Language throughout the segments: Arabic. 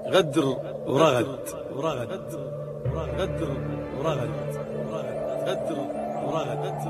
غدر ورغد غدر ورغد غدر ورغد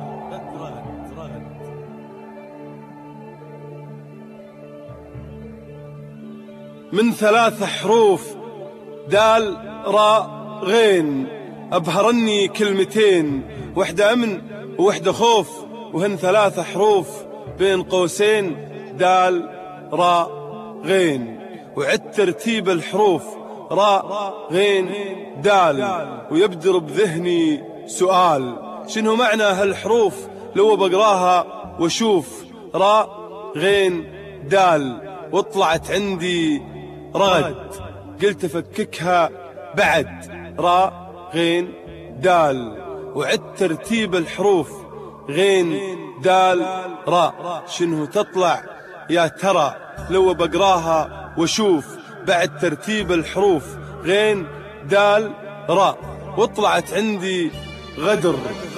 من 3 حروف دال راء غين أبهرني كلمتين، وحدة أمن ووحدة خوف، وهن 3 حروف بين قوسين دال راء غين. وعد ترتيب الحروف راء غين دال، ويبدر بذهني سؤال شنو معنى هالحروف لو بقراها واشوف راء غين دال وطلعت عندي رغد. قلت افككها بعد راء غين دال. وعد ترتيب الحروف غين دال راء شنو تطلع يا ترى لو بقراها واشوف بعد ترتيب الحروف غين دال راء وطلعت عندي غدر.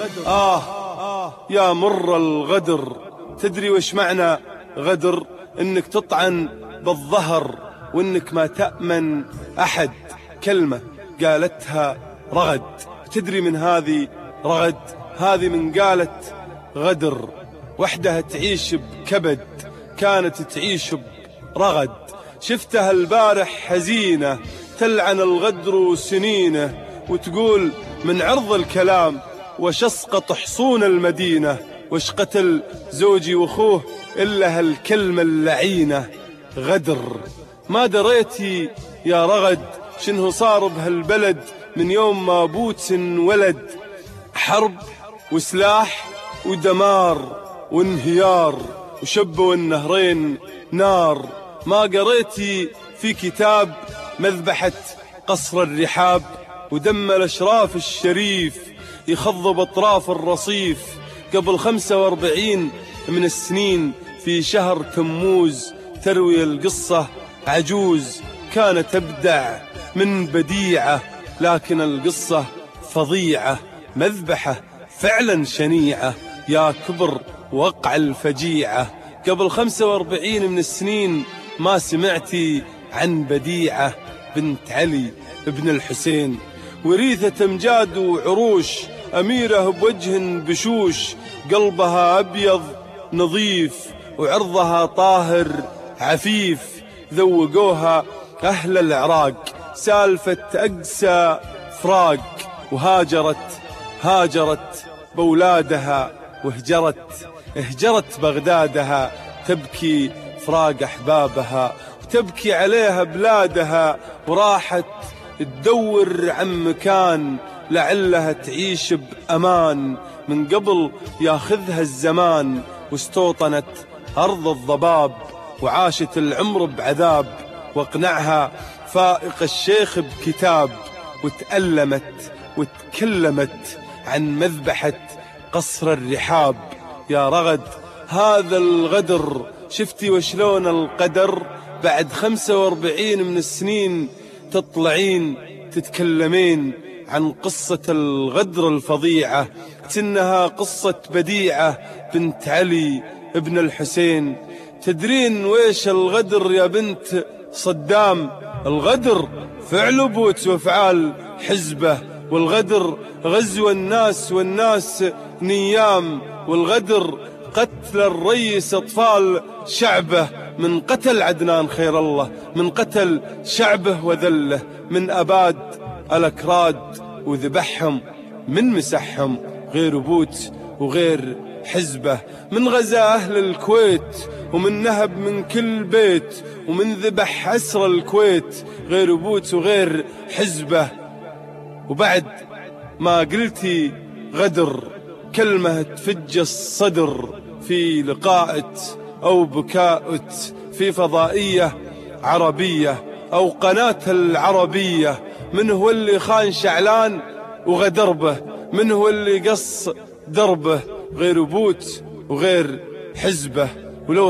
يا مر الغدر. تدري وش معنى غدر؟ انك تطعن بالظهر وانك ما تأمن احد. كلمة قالتها رغد. تدري من هذه رغد؟ هذه من قالت غدر. وحدها تعيش بكبد كانت تعيش برغد. شفتها البارح حزينة تلعن الغدر سنينه، وتقول من عرض الكلام وش اسقط حصون المدينة، وش قتل زوجي واخوه إلا هالكلمة اللعينة غدر. ما دريتي يا رغد شنه صار بهالبلد من يوم ما بوتس ولد. حرب وسلاح ودمار وانهيار وشبوا النهرين نار. ما قريتي في كتاب مذبحة قصر الرحاب ودم الأشراف الشريف يخضب أطراف الرصيف قبل 45 من السنين في شهر تموز. تروي القصة عجوز كانت تبدع من بديعة، لكن القصة فظيعة. مذبحة فعلا شنيعة يا كبر وقع الفجيعة. قبل 45 من السنين ما سمعتي عن بديعة بنت علي ابن الحسين، وريثة امجاد وعروش، أميرة بوجه بشوش، قلبها أبيض نظيف وعرضها طاهر عفيف. ذوقوها أهل العراق سالفة أقسى فراق، هاجرت بولادها اهجرت بغدادها. تبكي فراق أحبابها وتبكي عليها بلادها، وراحت تدور عن مكان لعلها تعيش بأمان من قبل ياخذها الزمان. واستوطنت أرض الضباب وعاشت العمر بعذاب، واقنعها فائق الشيخ بكتاب، وتألمت وتكلمت عن مذبحة قصر الرحاب. يا رغد هذا الغدر شفتي وشلون القدر بعد 45 من السنين تطلعين تتكلمين عن قصة الغدر الفظيعة، إنها قصة بديعة بنت علي ابن الحسين. تدرين ويش الغدر يا بنت صدام؟ الغدر فعل بوت وافعال حزبه، والغدر غزو الناس والناس نيام، والغدر قتل الرئيس أطفال شعبه. من قتل عدنان خير الله، من قتل شعبه وذله، من أباد الأكراد وذبحهم، من مسحهم غير بوت وغير حزبه، من غزا أهل الكويت ومن نهب من كل بيت، ومن ذبح أسر الكويت غير بوت وغير حزبه. وبعد ما قلتي غدر كلمة تفج الصدر في لقاءت أو بكاءت في فضائية عربية أو قناة العربية. من هو اللي خان شعلان وغدر به؟ من هو اللي قص دربه؟ غير بوت وغير حزبه. ولو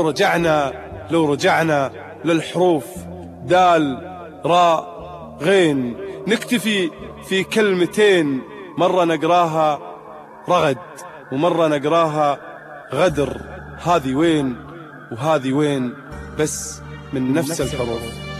رجعنا للحروف دال راء غين نكتفي في كلمتين، مرة نقراها رغد ومرة نقراها غدر. هذه وين وهذه وين، بس من نفس الحروف.